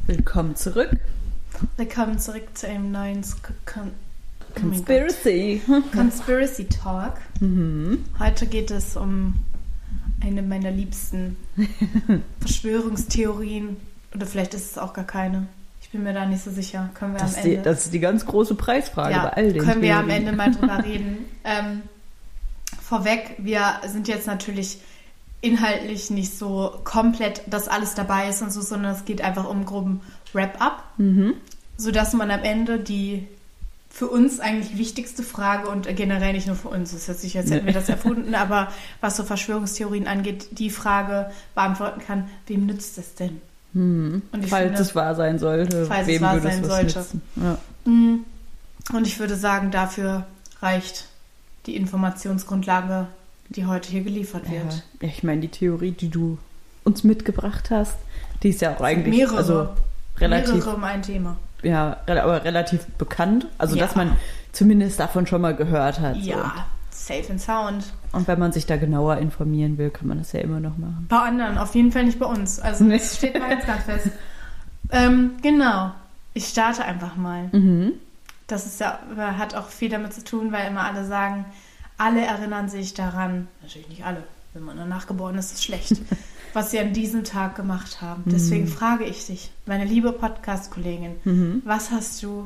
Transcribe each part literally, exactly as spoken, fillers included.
Willkommen zurück. Willkommen zurück zu einem neuen Sk- Con- Conspiracy. Oh Conspiracy Talk. Mhm. Heute geht es um eine meiner liebsten Verschwörungstheorien. Oder vielleicht ist es auch gar keine. Ich bin mir da nicht so sicher. Können wir Das, am ist die, Ende... das ist die ganz große Preisfrage ja, bei all den können wir am Theorien. Ende mal drüber reden. Ähm, vorweg, wir sind jetzt natürlich inhaltlich nicht so komplett, dass alles dabei ist und so, sondern es geht einfach um einen groben Wrap-up, Mhm. sodass man am Ende die für uns eigentlich wichtigste Frage und generell nicht nur für uns, es hört sich jetzt, hätten wir das erfunden, aber was so Verschwörungstheorien angeht, die Frage beantworten kann, wem nützt es denn? Mhm. Und ich Falls finde, es wahr sein sollte, falls es wem wahr würde es sein was sollte. nützen? Ja. Und ich würde sagen, dafür reicht die Informationsgrundlage, die heute hier geliefert wird. Ja, ich meine, die Theorie, die du uns mitgebracht hast, die ist ja auch eigentlich Mehrere, also relativ, mehrere um ein Thema. ja, re- aber relativ bekannt. Also, Ja. dass man zumindest davon schon mal gehört hat. Ja, safe and sound. So. Und wenn man sich da genauer informieren will, kann man das ja immer noch machen. Bei anderen, auf jeden Fall nicht bei uns. Also das steht mal jetzt ganz fest. Ähm, genau. Ich starte einfach mal. Mhm. Das ist ja, hat auch viel damit zu tun, weil immer alle sagen, alle erinnern sich daran, natürlich nicht alle, wenn man danach geboren ist, ist es schlecht, was sie an diesem Tag gemacht haben. Deswegen frage ich dich, meine liebe Podcast-Kollegin, Mhm. was hast du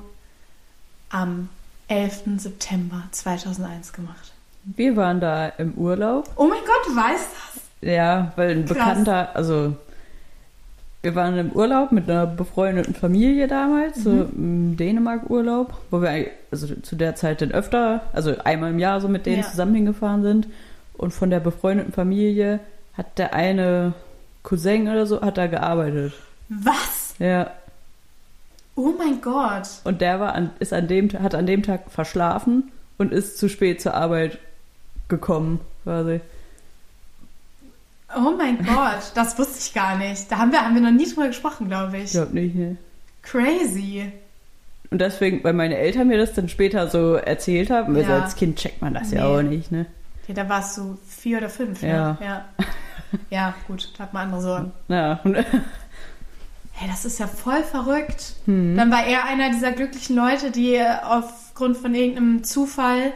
am elften September zweitausendeins gemacht? Wir waren da im Urlaub. Oh mein Gott, du weißt das? Ja, weil ein Krass. Bekannter, also wir waren im Urlaub mit einer befreundeten Familie damals, so im Dänemark-Urlaub, wo wir also zu der Zeit dann öfter, also einmal im Jahr so mit denen Ja. zusammen hingefahren sind. Und von der befreundeten Familie hat der eine Cousin oder so, hat da gearbeitet. Was? Ja. Oh mein Gott. Und der war an, ist an dem, hat an dem Tag verschlafen und ist zu spät zur Arbeit gekommen, quasi. Oh mein Gott, das wusste ich gar nicht. Da haben wir, haben wir noch nie drüber gesprochen, glaube ich. Ich glaube nicht, ne? Crazy. Und deswegen, weil meine Eltern mir das dann später so erzählt haben, weil so Ja. als Kind checkt man das ja Nee. auch nicht, ne? Ja, da warst du vier oder fünf, ne? Ja. Ja, ja gut, da hat man andere Sorgen. Ja. Hey, das ist ja voll verrückt. Hm. Dann war er einer dieser glücklichen Leute, die aufgrund von irgendeinem Zufall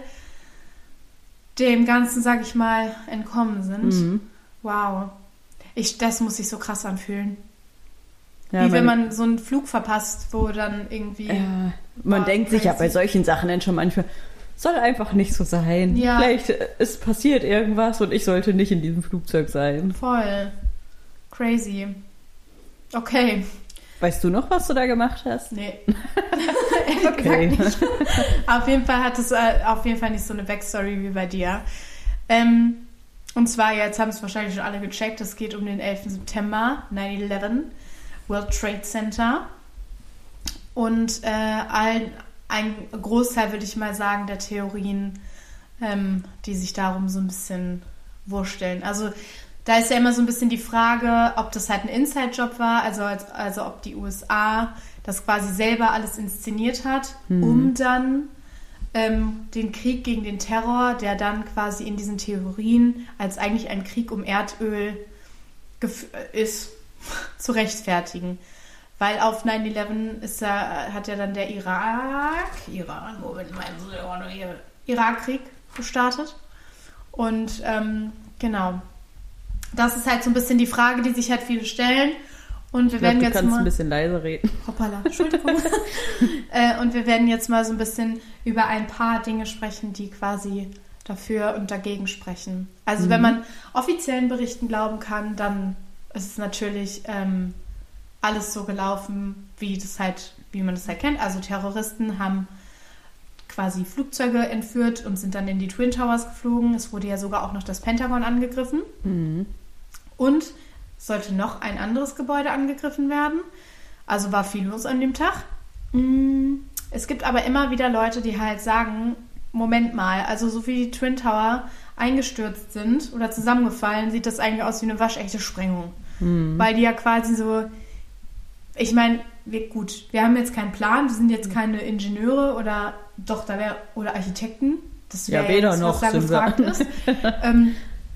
dem Ganzen, sag ich mal, entkommen sind. Mhm. Wow. Ich, das muss sich so krass anfühlen. Ja, Wie wenn man, man so einen Flug verpasst, wo dann irgendwie... ja, man Wow, denkt sich ja crazy. bei solchen Sachen dann schon manchmal, soll einfach nicht so sein. Ja. Vielleicht äh, ist passiert irgendwas und ich sollte nicht in diesem Flugzeug sein. Voll. Crazy. Okay. Weißt du noch, was du da gemacht hast? Nee. Okay. Gesagt nicht. Auf jeden Fall hat es äh, auf jeden Fall nicht so eine Backstory wie bei dir. Ähm, und zwar, jetzt haben es wahrscheinlich schon alle gecheckt, es geht um den elften September, nine eleven, World Trade Center. Und äh, ein, ein Großteil, würde ich mal sagen, der Theorien, ähm, die sich darum so ein bisschen wursteln. Also da ist ja immer so ein bisschen die Frage, ob das halt ein Inside-Job war, also, als, also ob die U S A das quasi selber alles inszeniert hat, Mhm. um dann ähm, den Krieg gegen den Terror, der dann quasi in diesen Theorien als eigentlich ein Krieg um Erdöl gef- ist, zu rechtfertigen. Weil auf nine eleven ist ja, hat ja dann der Irak, Iran, Moment, meinen Sie ja auch noch hier, Irakkrieg gestartet. Und ähm, genau, das ist halt so ein bisschen die Frage, die sich halt viele stellen. Und wir Ich glaube, werden du jetzt kannst mal... ein bisschen leise reden. Hoppala, Entschuldigung. äh, und wir werden jetzt mal so ein bisschen über ein paar Dinge sprechen, die quasi dafür und dagegen sprechen. Also Mhm. wenn man offiziellen Berichten glauben kann, dann ist es natürlich ähm, alles so gelaufen, wie das halt, wie man das halt kennt. Also Terroristen haben quasi Flugzeuge entführt und sind dann in die Twin Towers geflogen. Es wurde ja sogar auch noch das Pentagon angegriffen. Mhm. Und sollte noch ein anderes Gebäude angegriffen werden. Also war viel los an dem Tag. Mm, Es gibt aber immer wieder Leute, die halt sagen, Moment mal, also so wie die Twin Tower eingestürzt sind oder zusammengefallen, sieht das eigentlich aus wie eine waschechte Sprengung. Mhm. Weil die ja quasi so, ich meine, wir, gut, wir haben jetzt keinen Plan, wir sind jetzt keine Ingenieure oder doch, da wäre, oder Architekten. Das Ja, wäre weder jetzt, noch was da sind wir. gefragt ist. ähm,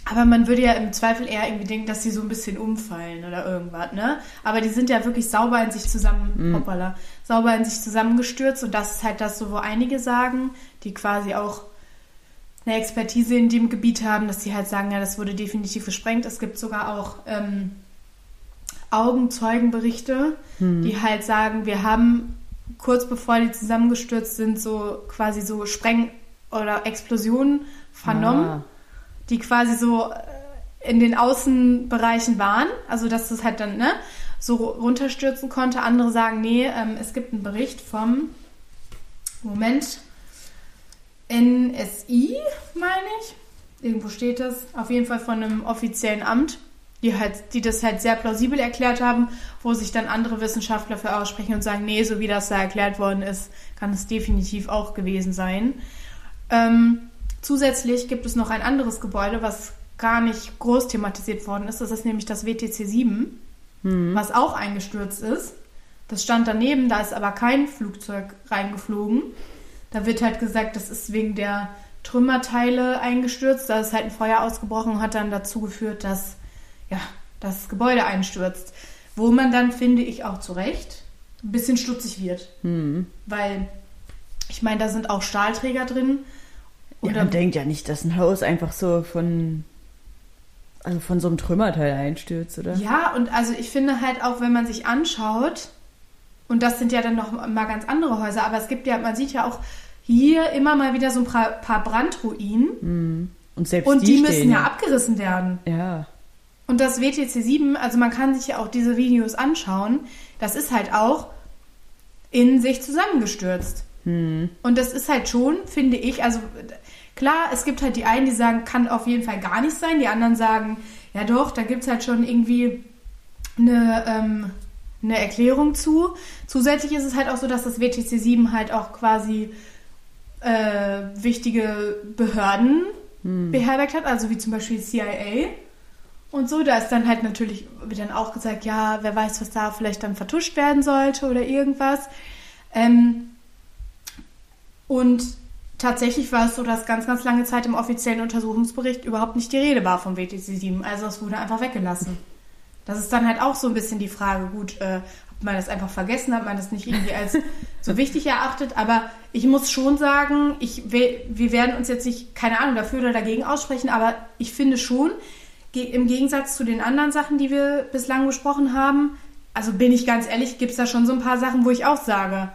Aber man würde ja im Zweifel eher irgendwie denken, dass die so ein bisschen umfallen oder irgendwas, ne? Aber die sind ja wirklich sauber in sich zusammen, mm. hoppala, sauber in sich zusammengestürzt. Und das ist halt das so, wo einige sagen, die quasi auch eine Expertise in dem Gebiet haben, dass die halt sagen, ja, das wurde definitiv gesprengt. Es gibt sogar auch ähm, Augenzeugenberichte, mm. die halt sagen, wir haben kurz bevor die zusammengestürzt sind, so quasi so Spreng- oder Explosionen vernommen. Ah. Die quasi so in den Außenbereichen waren, also dass das halt dann ne, so runterstürzen konnte. Andere sagen, nee, ähm, es gibt einen Bericht vom, Moment, N S I, meine ich, irgendwo steht das, auf jeden Fall von einem offiziellen Amt, die, halt, die das halt sehr plausibel erklärt haben, wo sich dann andere Wissenschaftler für aussprechen und sagen, nee, so wie das da erklärt worden ist, kann es definitiv auch gewesen sein. Ähm, Zusätzlich gibt es noch ein anderes Gebäude, was gar nicht groß thematisiert worden ist. Das ist nämlich das W T C sieben, mhm. was auch eingestürzt ist. Das stand daneben, da ist aber kein Flugzeug reingeflogen. Da wird halt gesagt, das ist wegen der Trümmerteile eingestürzt. Da ist halt ein Feuer ausgebrochen und hat dann dazu geführt, dass ja, das Gebäude einstürzt. Wo man dann, finde ich auch zu Recht, ein bisschen stutzig wird. Mhm. Weil, ich meine, da sind auch Stahlträger drin. Ja, man denkt ja nicht, dass ein Haus einfach so von, also von so einem Trümmerteil einstürzt, oder? Ja, und also ich finde halt auch, wenn man sich anschaut, und das sind ja dann noch mal ganz andere Häuser, aber es gibt ja, man sieht ja auch hier immer mal wieder so ein paar, paar Brandruinen. Mhm. Und selbst und die, die müssen stehen, ja abgerissen werden. Ja. Und das W T C sieben, also man kann sich ja auch diese Videos anschauen, das ist halt auch in sich zusammengestürzt. Mhm. Und das ist halt schon, finde ich, also klar, es gibt halt die einen, die sagen, kann auf jeden Fall gar nicht sein. Die anderen sagen, ja doch, da gibt es halt schon irgendwie eine, ähm, eine Erklärung zu. Zusätzlich ist es halt auch so, dass das W T C sieben halt auch quasi äh, wichtige Behörden hm. beherbergt hat, also wie zum Beispiel C I A und so. Da ist dann halt natürlich, wird dann auch gesagt, ja, wer weiß, was da vielleicht dann vertuscht werden sollte oder irgendwas. Ähm, und tatsächlich war es so, dass ganz, ganz lange Zeit im offiziellen Untersuchungsbericht überhaupt nicht die Rede war vom W T C sieben. Also es wurde einfach weggelassen. Das ist dann halt auch so ein bisschen die Frage, gut, äh, hat man das einfach vergessen, hat man das nicht irgendwie als so wichtig erachtet, aber ich muss schon sagen, ich will, wir werden uns jetzt nicht, keine Ahnung, dafür oder dagegen aussprechen, aber ich finde schon, ge- im Gegensatz zu den anderen Sachen, die wir bislang besprochen haben, also bin ich ganz ehrlich, gibt es da schon so ein paar Sachen, wo ich auch sage,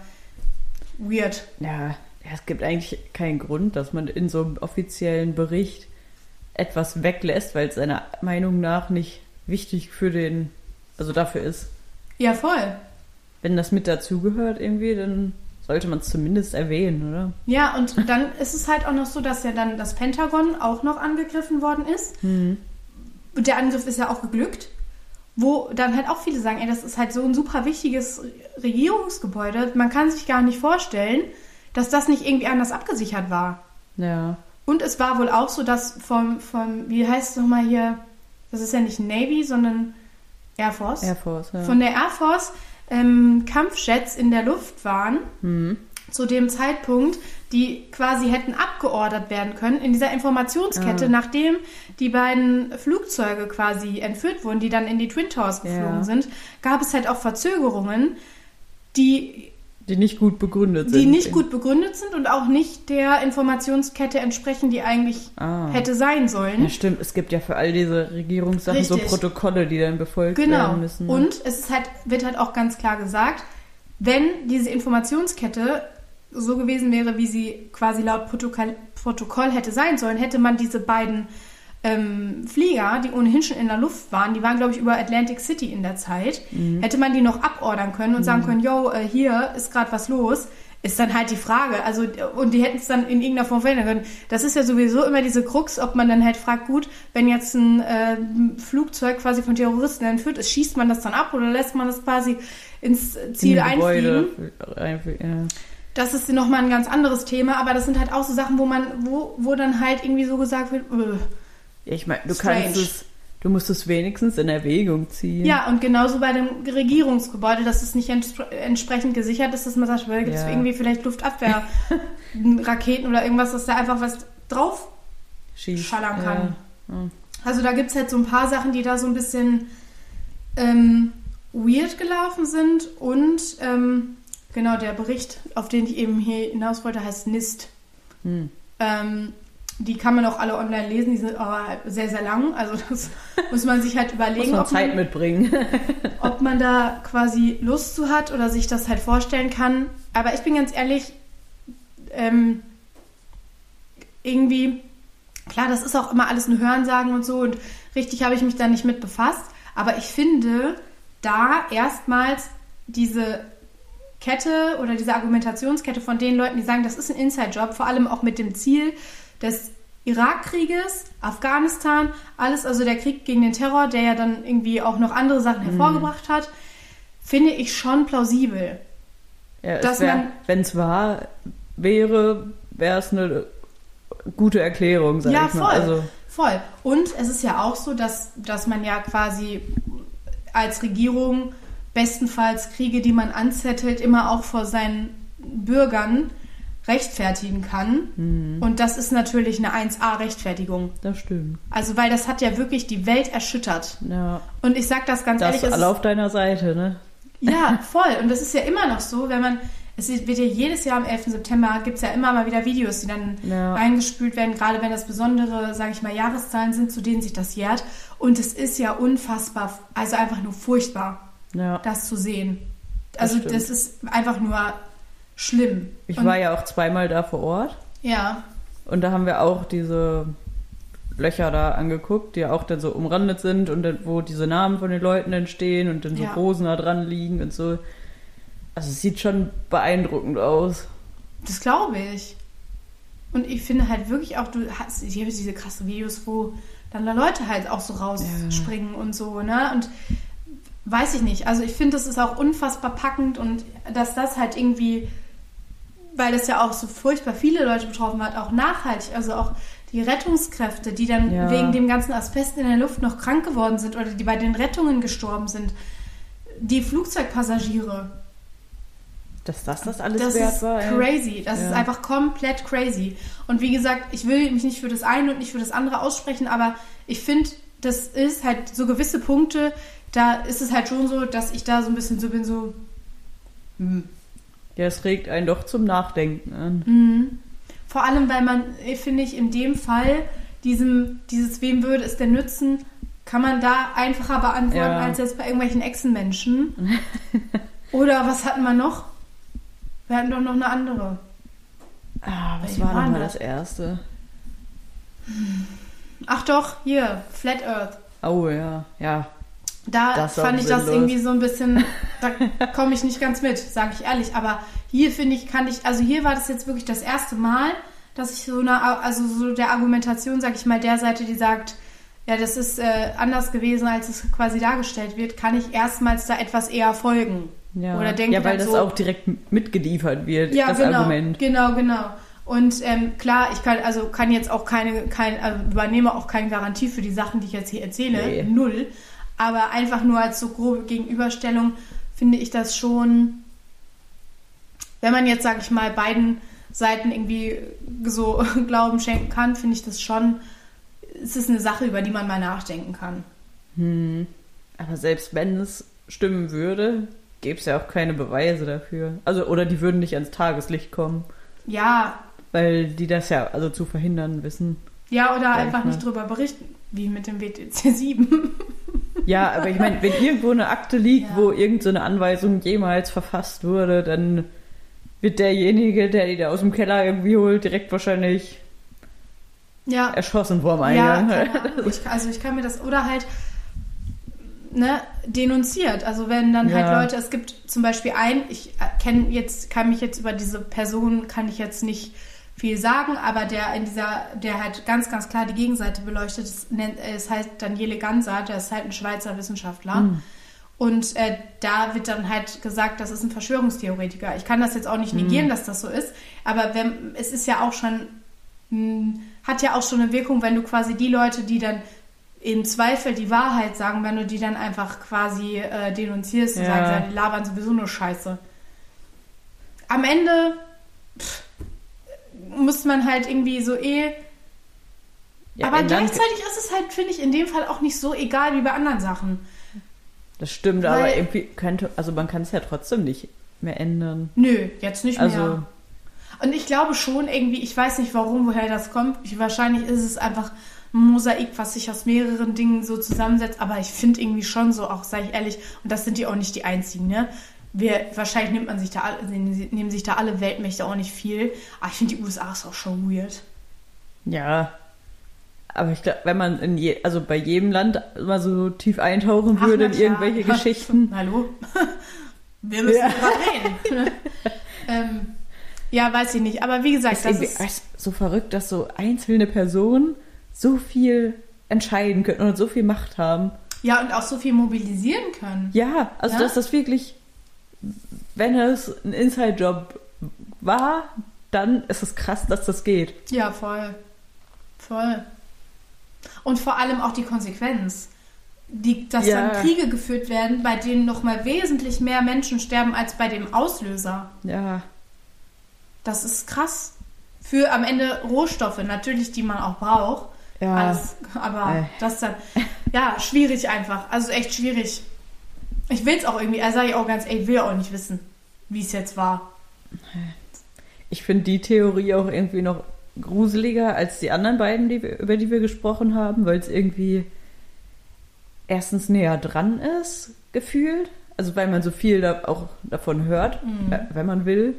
weird. Ja, Ja, es gibt eigentlich keinen Grund, dass man in so einem offiziellen Bericht etwas weglässt, weil es seiner Meinung nach nicht wichtig für den, also dafür ist. Ja, voll. Wenn das mit dazugehört irgendwie, dann sollte man es zumindest erwähnen, oder? Ja, und dann ist es halt auch noch so, dass ja dann das Pentagon auch noch angegriffen worden ist. Mhm. Und der Angriff ist ja auch geglückt. Wo dann halt auch viele sagen, ey, das ist halt so ein super wichtiges Regierungsgebäude. Man kann sich gar nicht vorstellen, dass das nicht irgendwie anders abgesichert war. Ja. Und es war wohl auch so, dass vom, vom wie heißt es nochmal hier, das ist ja nicht Navy, sondern Air Force. Air Force, ja. Von der Air Force ähm, Kampfjets in der Luft waren, mhm. zu dem Zeitpunkt, die quasi hätten abgeordert werden können in dieser Informationskette, ah. nachdem die beiden Flugzeuge quasi entführt wurden, die dann in die Twin Towers geflogen ja. sind, gab es halt auch Verzögerungen, die Die nicht gut begründet sind. Die nicht gut begründet sind und auch nicht der Informationskette entsprechen, die eigentlich ah. hätte sein sollen. Ja, stimmt. Es gibt ja für all diese Regierungssachen Richtig. so Protokolle, die dann befolgt genau. werden müssen. Genau. Und es ist halt, wird halt auch ganz klar gesagt, wenn diese Informationskette so gewesen wäre, wie sie quasi laut Protokoll, Protokoll hätte sein sollen, hätte man diese beiden ähm, Flieger, die ohnehin schon in der Luft waren, die waren, glaube ich, über Atlantic City in der Zeit, mhm. hätte man die noch abordern können und mhm. sagen können, yo, äh, hier ist gerade was los, ist dann halt die Frage. Also, und die hätten es dann in irgendeiner Form verhindern können. Das ist ja sowieso immer diese Krux, ob man dann halt fragt, gut, wenn jetzt ein äh, Flugzeug quasi von Terroristen entführt ist, schießt man das dann ab oder lässt man das quasi ins Ziel in einfliegen? Ja. Das ist nochmal ein ganz anderes Thema, aber das sind halt auch so Sachen, wo man, wo, wo dann halt irgendwie so gesagt wird, öh, ja, ich meine, du strange. kannst es, du musst es wenigstens in Erwägung ziehen. Ja, und genauso bei dem Regierungsgebäude, dass es nicht entspre- entsprechend gesichert ist, dass man sagt, weil gibt es ja. irgendwie vielleicht Luftabwehr, Raketen oder irgendwas, dass da einfach was drauf Schießt. schallern kann. Ja. Ja. Also da gibt es halt so ein paar Sachen, die da so ein bisschen ähm, weird gelaufen sind. Und ähm, genau, der Bericht, auf den ich eben hier hinaus wollte, heißt NIST. Hm. Ähm, die kann man auch alle online lesen, die sind aber sehr, sehr lang. Also das muss man sich halt überlegen, muss man ob, Zeit man, mitbringen. ob man da quasi Lust zu hat oder sich das halt vorstellen kann. Aber ich bin ganz ehrlich, ähm, irgendwie, klar, das ist auch immer alles ein Hörensagen und so und richtig habe ich mich da nicht mit befasst. Aber ich finde, da erstmals diese Kette oder diese Argumentationskette von den Leuten, die sagen, das ist ein Inside-Job, vor allem auch mit dem Ziel des Irakkrieges, Afghanistan, alles, also der Krieg gegen den Terror, der ja dann irgendwie auch noch andere Sachen hervorgebracht mhm. hat, finde ich schon plausibel. Ja, wenn es wahr wäre, wäre es eine gute Erklärung, sag ja, ich mal. Voll, also voll. Und es ist ja auch so, dass, dass man ja quasi als Regierung bestenfalls Kriege, die man anzettelt, immer auch vor seinen Bürgern rechtfertigen kann. Mhm. Und das ist natürlich eine eins A-Rechtfertigung. Das stimmt. Also, weil das hat ja wirklich die Welt erschüttert. Ja. Und ich sag das ganz das ehrlich. Das alle auf deiner Seite, ne? Ja, voll. Und das ist ja immer noch so, wenn man, es wird ja jedes Jahr am elften September, gibt es ja immer mal wieder Videos, die dann ja. reingespült werden, gerade wenn das besondere, sage ich mal, Jahreszahlen sind, zu denen sich das jährt. Und es ist ja unfassbar, also einfach nur furchtbar. Ja. Das zu sehen. Also das, das ist einfach nur schlimm. Ich und war ja auch zweimal da vor Ort. Ja. Und da haben wir auch diese Löcher da angeguckt, die ja auch dann so umrandet sind und dann, wo diese Namen von den Leuten entstehen und dann so ja. Rosen da dran liegen und so. Also es sieht schon beeindruckend aus. Das glaube ich. Und ich finde halt wirklich auch, du hast, ich habe diese krassen Videos, wo dann da Leute halt auch so rausspringen ja. und so, ne? Und weiß ich nicht. Also ich finde, das ist auch unfassbar packend und dass das halt irgendwie, weil das ja auch so furchtbar viele Leute betroffen hat, auch nachhaltig, also auch die Rettungskräfte, die dann ja. wegen dem ganzen Asbest in der Luft noch krank geworden sind oder die bei den Rettungen gestorben sind, die Flugzeugpassagiere. Dass das das alles das wert ist war. Crazy. Das ja. ist einfach komplett crazy. Und wie gesagt, ich will mich nicht für das eine und nicht für das andere aussprechen, aber ich finde, das ist halt so gewisse Punkte, da ist es halt schon so, dass ich da so ein bisschen so bin, so hm. Ja, es regt einen doch zum Nachdenken an. Mhm. Vor allem, weil man, finde ich, in dem Fall diesem, dieses wem würde es denn nützen, kann man da einfacher beantworten, ja. als jetzt bei irgendwelchen Echsenmenschen. Oder was hatten wir noch? Wir hatten doch noch eine andere. Ah, was Welche war nochmal das erste? Ach doch, hier, Flat Earth. Oh ja, ja. Da fand ich das irgendwie so ein bisschen, da komme ich nicht ganz mit, sage ich ehrlich. Aber hier finde ich, kann ich, also hier war das jetzt wirklich das erste Mal, dass ich so eine, also so der Argumentation, sage ich mal, der Seite, die sagt, ja, das ist äh, anders gewesen, als es quasi dargestellt wird, kann ich erstmals da etwas eher folgen. Ja, Oder denke ja weil das so, auch direkt mitgeliefert wird, ja, das genau, Argument. Genau, genau. Und ähm, klar, ich kann also kann jetzt auch keine, kein, also übernehme auch keine Garantie für die Sachen, die ich jetzt hier erzähle, nee. null. Aber einfach nur als so grobe Gegenüberstellung finde ich das schon, wenn man jetzt, sage ich mal, beiden Seiten irgendwie so Glauben schenken kann, finde ich das schon, es ist eine Sache, über die man mal nachdenken kann. Hm. Aber selbst wenn es stimmen würde, gäbe es ja auch keine Beweise dafür. Also, oder die würden nicht ans Tageslicht kommen. Ja. Weil die das ja also zu verhindern wissen. Ja, oder einfach nicht drüber berichten, wie mit dem W T C sieben. Ja, aber ich meine, wenn irgendwo eine Akte liegt, ja. wo irgendeine Anweisung jemals verfasst wurde, dann wird derjenige, der die da aus dem Keller irgendwie holt, direkt wahrscheinlich ja. erschossen vorm Eingang. Ja, ich, also ich kann mir das, oder halt ne, denunziert. Also wenn dann halt ja. Leute, es gibt zum Beispiel einen, ich kenne jetzt, kann mich jetzt über diese Person, kann ich jetzt nicht viel sagen, aber der in dieser, der halt ganz, ganz klar die Gegenseite beleuchtet, es, nennt, es heißt Daniele Ganser, der ist halt ein Schweizer Wissenschaftler. Mhm. Und äh, da wird dann halt gesagt, das ist ein Verschwörungstheoretiker. Ich kann das jetzt auch nicht negieren, mhm. dass das so ist, aber wenn, es ist ja auch schon, mh, hat ja auch schon eine Wirkung, wenn du quasi die Leute, die dann im Zweifel die Wahrheit sagen, wenn du die dann einfach quasi äh, denunzierst und ja. sagst, die labern sowieso nur Scheiße. Am Ende pff, muss man halt irgendwie so eh Ja, aber ändern- gleichzeitig ist es halt, finde ich, in dem Fall auch nicht so egal wie bei anderen Sachen. Das stimmt, Weil- aber irgendwie könnte, also man kann es ja trotzdem nicht mehr ändern. Nö, jetzt nicht Also- mehr. Und ich glaube schon irgendwie, ich weiß nicht warum, woher das kommt. Ich, wahrscheinlich ist es einfach ein Mosaik, was sich aus mehreren Dingen so zusammensetzt. Aber ich finde irgendwie schon so, auch sage ich ehrlich, und das sind die auch nicht die einzigen, ne? Wir, wahrscheinlich nimmt man sich da alle, nehmen sich da alle Weltmächte auch nicht viel. Aber ich finde, die U S A ist auch schon weird. Ja. Aber ich glaube, wenn man in je, also bei jedem Land mal so tief eintauchen Ach, würde na in irgendwelche klar. Geschichten. Hallo? Wir müssen Ja. drüber reden. ähm, ja, weiß ich nicht. Aber wie gesagt, ist das irgendwie ist... ist so verrückt, dass so einzelne Personen so viel entscheiden können und so viel Macht haben. Ja, und auch so viel mobilisieren können. Ja, also Ja? dass das wirklich, wenn es ein Inside-Job war, dann ist es krass, dass das geht. Ja, voll. Voll. Und vor allem auch die Konsequenz. Die, dass Ja. dann Kriege geführt werden, bei denen nochmal wesentlich mehr Menschen sterben als bei dem Auslöser. Ja, Das ist krass. Für am Ende Rohstoffe, natürlich, die man auch braucht. ja. Alles, aber Äh. das dann, ja, schwierig einfach. Also echt schwierig. Ich will es auch irgendwie, also sage ich auch ganz ehrlich, ich will auch nicht wissen, wie es jetzt war. Ich finde die Theorie auch irgendwie noch gruseliger als die anderen beiden, die wir, über die wir gesprochen haben, weil es irgendwie erstens näher dran ist, gefühlt. Also weil man so viel da auch davon hört, Mhm. äh, wenn man will.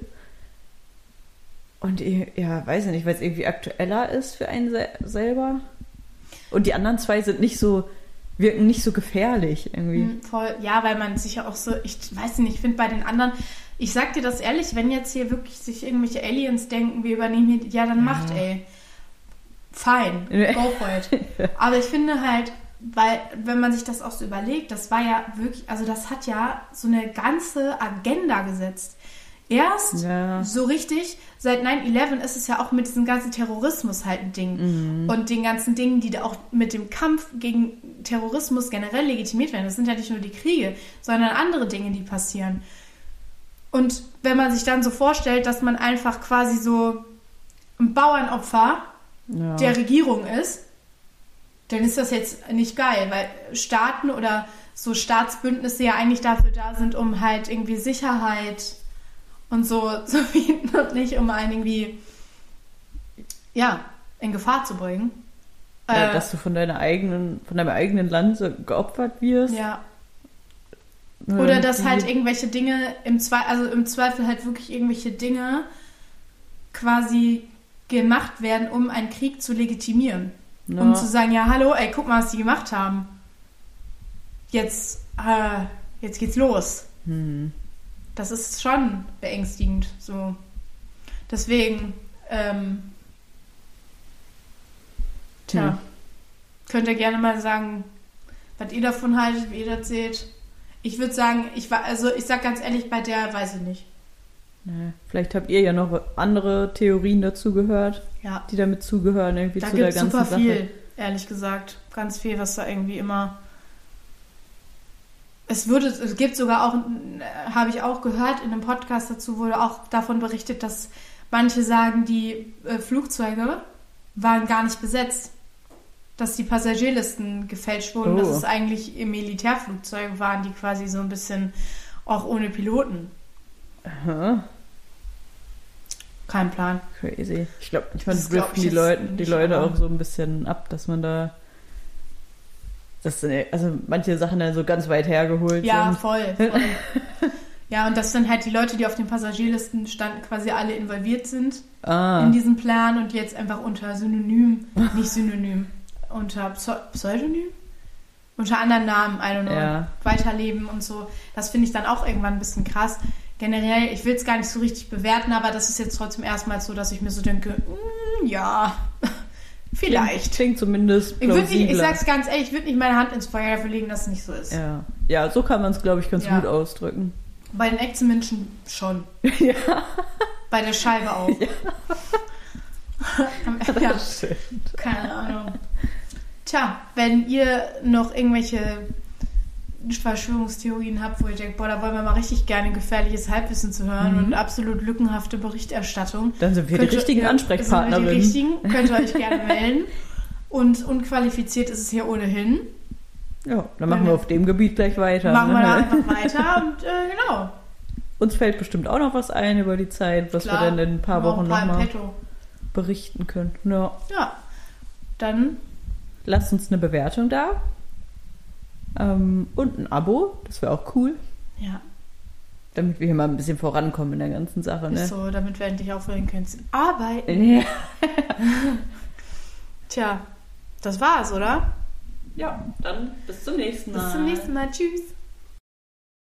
Und eh- ja, weiß ich nicht, weil es irgendwie aktueller ist für einen se selber. Und die anderen zwei sind nicht so, wirken nicht so gefährlich irgendwie. Mhm, voll, ja, weil man sich ja auch so, ich weiß nicht, ich finde bei den anderen, ich sag dir das ehrlich, wenn jetzt hier wirklich sich irgendwelche Aliens denken, wir übernehmen hier, ja, dann macht, ey. Fein, go for it. Aber ich finde halt, weil, wenn man sich das auch so überlegt, das war ja wirklich, also das hat ja so eine ganze Agenda gesetzt. Erst Ja. so richtig, seit nine eleven ist es ja auch mit diesem ganzen Terrorismus halt ein Ding. Und den ganzen Dingen, die da auch mit dem Kampf gegen Terrorismus generell legitimiert werden. Das sind ja nicht nur die Kriege, sondern andere Dinge, die passieren. Und wenn man sich dann so vorstellt, dass man einfach quasi so ein Bauernopfer Ja. der Regierung ist, dann ist das jetzt nicht geil, weil Staaten oder so Staatsbündnisse ja eigentlich dafür da sind, um halt irgendwie Sicherheit und so zu bieten und nicht um einen irgendwie, ja, in Gefahr zu bringen. Ja, Äh, dass du von deiner eigenen, von deinem eigenen Land so geopfert wirst. ja. Oder dass Irgendwie. halt irgendwelche Dinge, im Zweifel, also im Zweifel halt wirklich irgendwelche Dinge quasi gemacht werden, um einen Krieg zu legitimieren. Ja. Um zu sagen, ja, hallo, ey, guck mal, was die gemacht haben. Jetzt, äh, jetzt geht's los. Hm. Das ist schon beängstigend, so. Deswegen, ähm, tja, Hm. könnt ihr gerne mal sagen, was ihr davon haltet, wie ihr das seht. Ich würde sagen, ich war, also ich sag ganz ehrlich, bei der weiß ich nicht. Ja, vielleicht habt ihr ja noch andere Theorien dazu gehört, Ja, die damit zugehören, irgendwie da zu der gibt es ganzen super Sache. viel, ehrlich gesagt. Ganz viel, was da irgendwie immer. Es würde, es gibt sogar auch, äh, habe ich auch gehört, in einem Podcast dazu wurde auch davon berichtet, dass manche sagen, die äh, Flugzeuge waren gar nicht besetzt. Dass die Passagierlisten gefälscht wurden, Oh. dass es eigentlich Militärflugzeuge waren, die quasi so ein bisschen auch ohne Piloten. Aha, Kein Plan. crazy. Ich glaube, ich meine, Das glaub driften ich die jetzt Leute, die nicht, Leute aber- auch so ein bisschen ab, dass man da. Das sind, also manche Sachen dann so ganz weit hergeholt Ja, sind. voll, voll. Ja, und dass dann halt die Leute, die auf den Passagierlisten standen, quasi alle involviert sind Ah, in diesem Plan und jetzt einfach unter Synonym, nicht Synonym, unter Pseu- Pseudonym? Unter anderen Namen, I don't know, Ja. weiterleben und so. Das finde ich dann auch irgendwann ein bisschen krass. Generell, ich will es gar nicht so richtig bewerten, aber das ist jetzt trotzdem erstmal so, dass ich mir so denke, mm, ja, vielleicht. Klingt zumindest Ich, würd plausibler. nicht, ich sag's ganz ehrlich, ich würde nicht meine Hand ins Feuer dafür legen, dass es nicht so ist. Ja. Ja, so kann man es, glaube ich, ganz Ja. gut ausdrücken. Bei den echten Menschen schon. Ja. Bei der Scheibe auch. Ja. Ja, Stimmt. keine Ahnung. Tja, wenn ihr noch irgendwelche Verschwörungstheorien habt, wo ihr denkt, boah, da wollen wir mal richtig gerne gefährliches Halbwissen zu hören Mhm. und absolut lückenhafte Berichterstattung. Dann sind wir Könnt die ihr- richtigen ja, Ansprechpartnerinnen. Sind wir die richtigen, könnt ihr euch gerne melden. Und unqualifiziert ist es hier ohnehin. Ja, dann machen wir auf dem Gebiet gleich weiter. Machen ne? wir da einfach weiter und äh, genau. Uns fällt bestimmt auch noch was ein über die Zeit, was Klar, wir dann in ein paar noch Wochen ein paar im nochmal Petto. berichten können. Ja. Ja, dann Lasst uns eine Bewertung da. Ähm, und ein Abo, das wäre auch cool. ja, Damit wir hier mal ein bisschen vorankommen in der ganzen Sache. Ne? ist so, damit wir endlich aufhören können zu arbeiten. Ja. Tja, das war's, oder? Ja, dann bis zum nächsten Mal. Bis zum nächsten Mal. Tschüss.